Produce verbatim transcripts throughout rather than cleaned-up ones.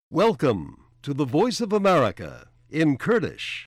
Welcome to the Voice of America in Kurdish.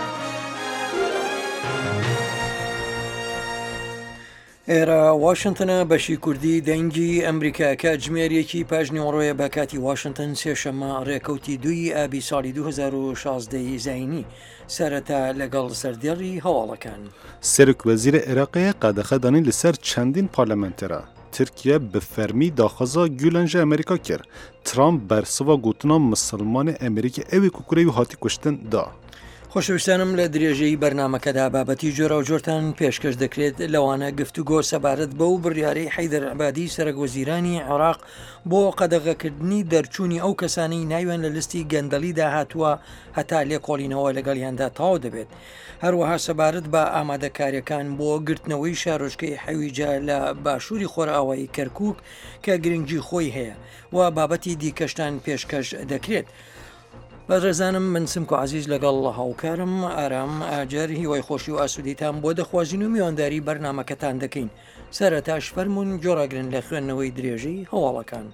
ئێرە واشنتنە بەشی کوردی دەنگی ئەمریکا کە جمێریەکی پاژنیوەڕۆیە بە کاتی واشنتن سێشەممە ڕێکەوتی دوی ئابی ساڵی دوو هەزار و شازدە زاینی سەرەتا لەگەڵ سەردێڕی هەواڵەکان. سەرۆک وەزیرە عێراقیە قادەخەدانی لەسەر چەندین پارلەمانتەرە. ترکیە bi fermî daxwaza Gülen ji Amerîka kir. Trump bersiva gotina Misilmanê Amerîkê ew ê ku kurê wî hatî kuştin da. خۆشەویستانم لە درێژەی بەرنمەکەدا بابەتی جۆرە و جۆرتان پێشکەش دەکرێت لەوانە گفتوگۆ سەبارەت بەو بڕیارەی حەیدەر عەبادی سەرۆکوەزیرانی عێراق بۆ قەدەغەکردنی دەرچوونی ئەو کەسانەی ناویان لە لستی گەندەڵیدا هاتووە هەتا لێکۆڵینەوە لەگەڵیاندا تەواو دەبێت. هەروەها سەبارەت بە ئامادەکاریەکان بۆ گرتنەوەی شارۆچکەی حەویجە لە باشووری خۆرئاوایی کەرکووک کە گرنگی خۆی هەیە و بابەتی دیکەشتان پێشکەش دەکرێت. بەڕێزانم من سمک و عزیز لەگەڵ هاوکارم ئارام ئاجەر هیوای خۆشی و ئاسوودیتان بۆ دەخوازین و میوانداری بەرنمەکەتان دەکەین. سەرەتاش فەرمونون جۆراگرن لە خوێندنەوەی درێژەی هەواڵەکان.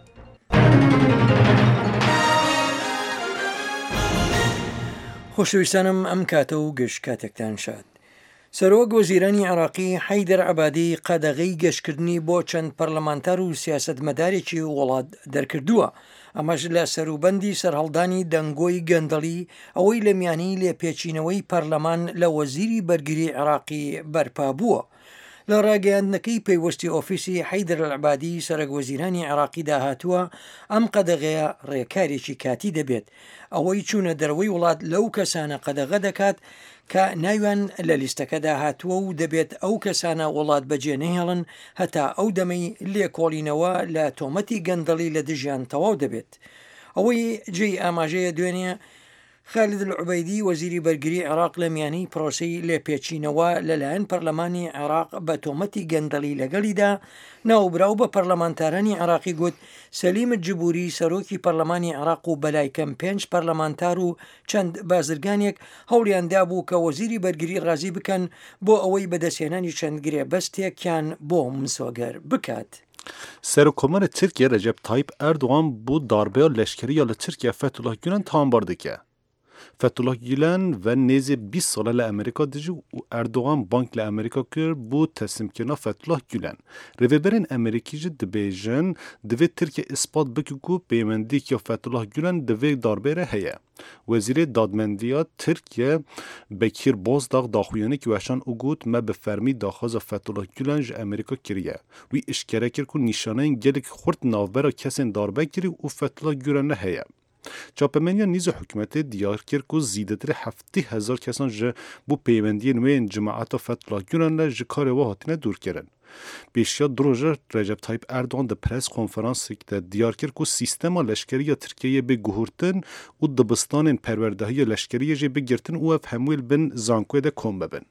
خۆشەویستانم ئەم کاتە و گەشت کاتێکتان شاد. سەرۆک وەزیرانی عێراقی حەیدەر عەبادی قەدەغەی گەشتکردنی بۆ چەند پەرلەمانتەر و سیاسەتمەدارێکی وڵات دەرکردووە. ئەمەش لە سەروبەندی سەرهەڵدانی دەنگۆی گەندەڵی ئەوەی لە میانی لێپێچینەوەی پەرلەمان لە وەزیری بەرگری عێراقی بەرپا بووە. لە ڕاگەیاندنەکەی پەیوەستی ئۆفیسی حەیدەر عەبادی سەرۆکوەزیرانی عێراقی داهاتووە ئەم قەدەغەیە ڕێکارێکی کاتی دەبێت. ئەوەی چوونە دەرەوەی وڵات لەو کەسانە قەدەغە دەکات کە ناویان لە لیستەکەدا هاتووە و دەبێت ئەو کەسانە وڵات بەجێ نەهێڵن هەتا ئەو دەمەی لێکۆڵینەوە لە تۆمەتی گەندەڵی لە دژیان تەواو دەبێت. ئەوەی جێی ئاماژەیە دوێنێ خالد العوبەیدی وەزیری بەرگری عێراق لە میانی پرۆسەی لێپێچینەوە لەلایەن پەرلەمانی عێراق بە تۆمەتی گەندەڵی لەگەڵیدا ناوبراو بە پەرلەمانتارانی عێراقی گوت سەلیمت جبوری سەرۆکی پەرلەمانی عێراق و بەلایکەم پێنج پەرلەمانتار و چەند بازرگانێک هەوڵیاندا بوو کە وەزیری بەرگری ڕازی بکەن بۆ ئەوەی بەدەستێنانی چەند گرێبەستێکیان بۆ مسۆگەر بکات. سەرۆکۆمەرە ترکیە رەجەب تایپ ئەردوغان بۆ داربەیە لەشکریە لە ترکیە فەتوڵاه گولان تاوانبار دکە. Fethullah Gülen ve nêzê bîst sala li Amerîka dijî û Erdogan bank li Amerîka kir bû teslimkirina Fethullah Gülen. Rêveberên Amerîkî jî dibêjin divê Tirkiye ispat bike ku peymendîkiya Fethullah Gülen di vê darbê re heye. Wezîrê Dadmendiya Tirkiye Bekir Bozdağ daxuyanekî weşan û got me bi fermî daxwaza Fethullah Gülen ji Amerîka kiriye. Wî işkere kir ku nîşaneyên gelek xurt navbera kesên darbe kirî û Fethullah Gülen re heye. Çapemeniya nîza hikûmetê diyar kir ku zîdetirê heftê hezar kesan ji bu peywendiyên wê yên cemaeta Fethullah Gülen re ji karê we hatine dûrkirin. Pêşiya du roja Recep Tayyip Erdogan di pres konferansek de diyar kir ku sîstema leşkeriya Tirkiyeyê bê guhurtin û dibistanên perwerdehiya leşkeriyê jê bigirtin û ev hemû bin zankoyê de kom bibin.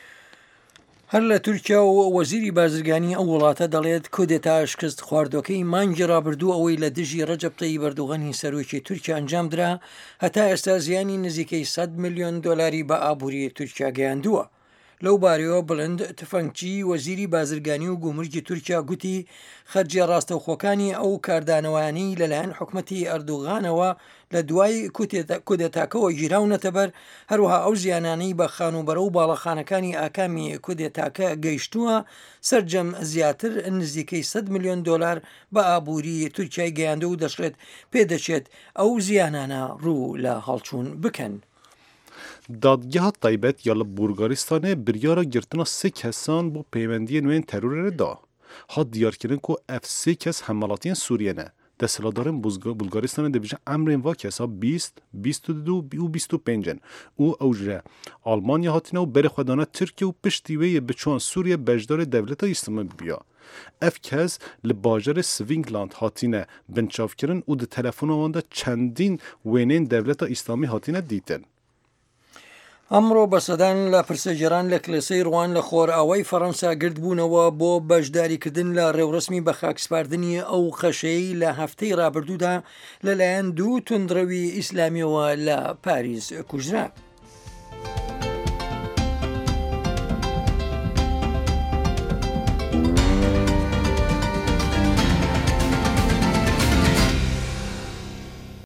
هەر لە تورکیا و وەزیری بازرگانی ئەو وڵاتە دەڵێت کودێتا شکست خواردۆکەی مانگی ڕابردوو ئەوەی لە دژی ڕەجەب تەیب ئەردۆغانی سەرۆکی تورکیا ئەنجام درا هەتا ئێستا زیانی نزیکەی سەد ملیۆن دۆلاری بە ئابووری تورکیا گەیاندووە. لەو بارەوە بڵند تفەنگچی وەزیری بازرگانی و گومرگی تورکیا گوتی خەرجیە ڕاستەوخۆکانی ئەو کاردانەوانی لەلایەن حکومەتی ئەردۆغانەوە لە دوای کودێتاکەەوە گیراونەتە بەر هەروەها ئەو زیانانەی بە خانوبەرە و باڵەخانەکانی ئاکامی کودێتاکە گەیشتووە سەرجەم زیاتر نزیکەی سەد ملیۆن دۆلار بە ئابووری تورکیای گەیاندە و دەشێت پێدەچێت ئەو زیانانە ڕوو لە هەڵچوون بکەن. Dadgeha Taybet ya li Bulgaristanê biryara girtina sê kesan bû peywendiyên wên terorê da. Hat diyarkirin ku ev sê kes hemalatiyên Sûriye ne. Desthilatdarên Bulgaristanê dibêjin emrên va kesa bîst, bîst û du û bîst û pênc in û ew ji Almanya hatine û berê xwe dana Tirkiye û piştî wê yê biçûan Sûriye beşdarê Devleta Îslamî biya. Ev kes li bajarê Swingland hatine binçavkirin û di telefona wan de çendîn wênên Devleta Îslamî hatine dîtin. ئەمڕۆ بەسەدان لە پرسەجێران لە کلێسەی ڕوان لە خۆرئاوای فەڕەنسا گرتبوونەوە بۆ بەشداریکردن لە ڕێوڕسمی بە خاکسپاردنی ئەو خەشەی لە هەفتەی ڕابردوودا لەلایەن دوو توندڕەوی ئیسلامیەوە لە پاریس کوژرا.